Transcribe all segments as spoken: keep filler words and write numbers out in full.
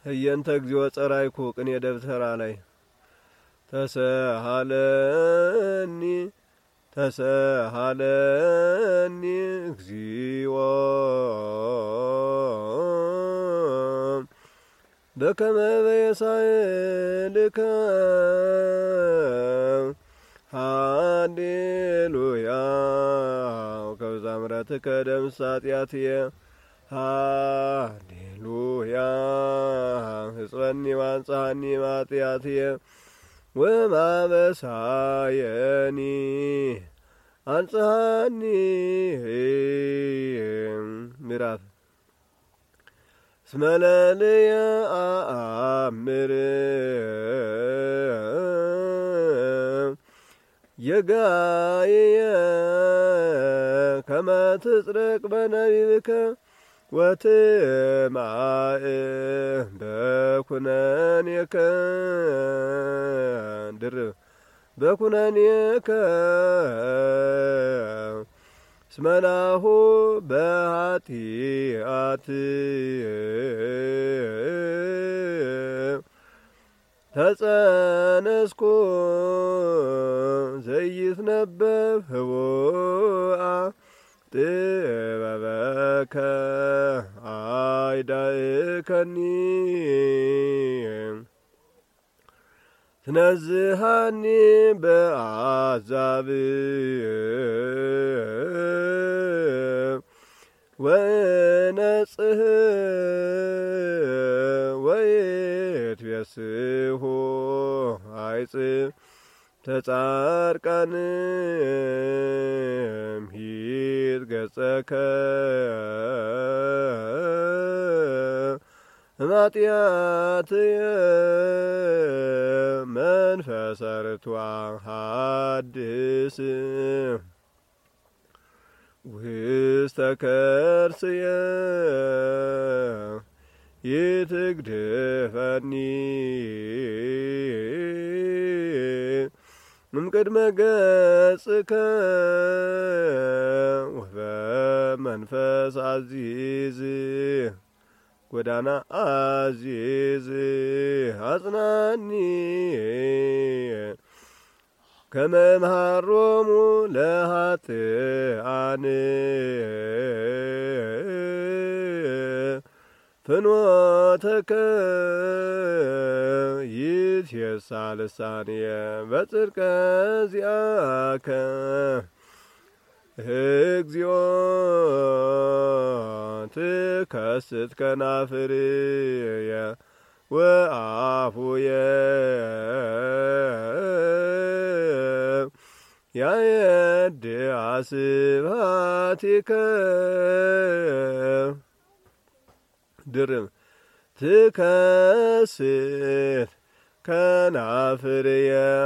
እየንተ እግዚኦ ጸራይኩ ቅኔ ደብተራ ላይ ተሰሃለኒ ተሰሃለኒ እግዚኦ በከመ በየሳይልከ ሃሌሉያ ከብዛ ምሕረትከ ደምስስ ኃጢአትየ ሃሌሉያ ሕጽበኒ ወአንጽሐኒ እምኃጢአትየ ወማበሳየኒ አንጽሐኒ ምዕራፍ እስመ ለልየ አአምር የጋየየ ከመ ትጽድቅ በነቢብከ ወትማእ በኩነኔከ ድርብ በኩነኔከ እስመ ናሁ በኃጢአት ተጸነስኩ ዘይትነበብ ህቡአ ጥበበከ አይዳእከኒ ትነዝሃኒ በአሕዛብ ወነጽህ ወይትቤስሑ አይጽብ ተጻርቃን ሂድ ገጸከ እምኃጢአትየ መንፈሰ ርቱዐ ሐድስ ውስተ ከርስየ ይትግድፈኒ እምቅድመ ገጽከ ወበመንፈስ አዚዝ ጎዳና አዚዝ አጽናኒ ከመ እምሃሮሙ ለኃጥኣን ፍኖተከ ይትየሳ ልሳንየ በጽድቀ ዚአከ እግዚኦ ትከስት ከናፍርየ ወአፉየ ያየድአ ስብሐቲከ ድርብ ትከስት ከናፍርየ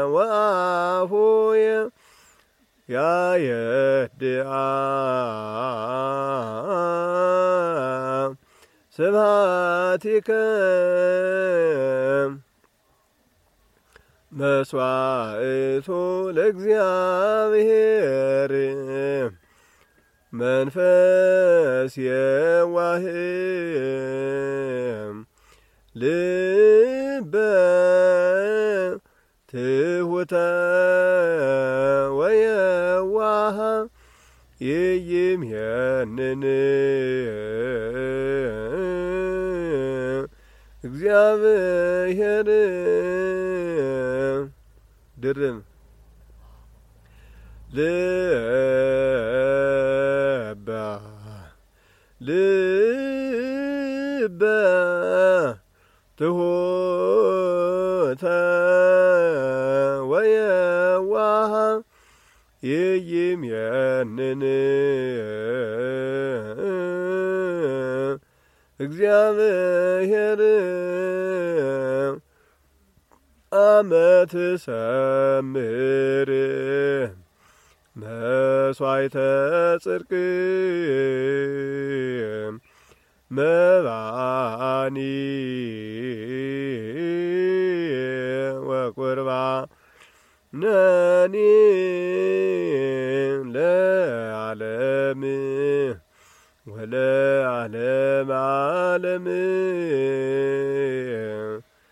ወአፉየ ያየድአ ስብሐቲከ መስዋዕቱ ለእግዚአብሔር መንፈስ የዋህ ልበ ትሑተ ወየዋህ ይይምየንን እግዚአብሔር ድርብ ልበ ልበ ትሑተ ወየዋህ ይይምየንን እግዚአብሔር አመት ሰምር መስዋዕተ ጽድቅ መባኒ ወቁርባነኒ ለዓለም ወለዓለም ዓለም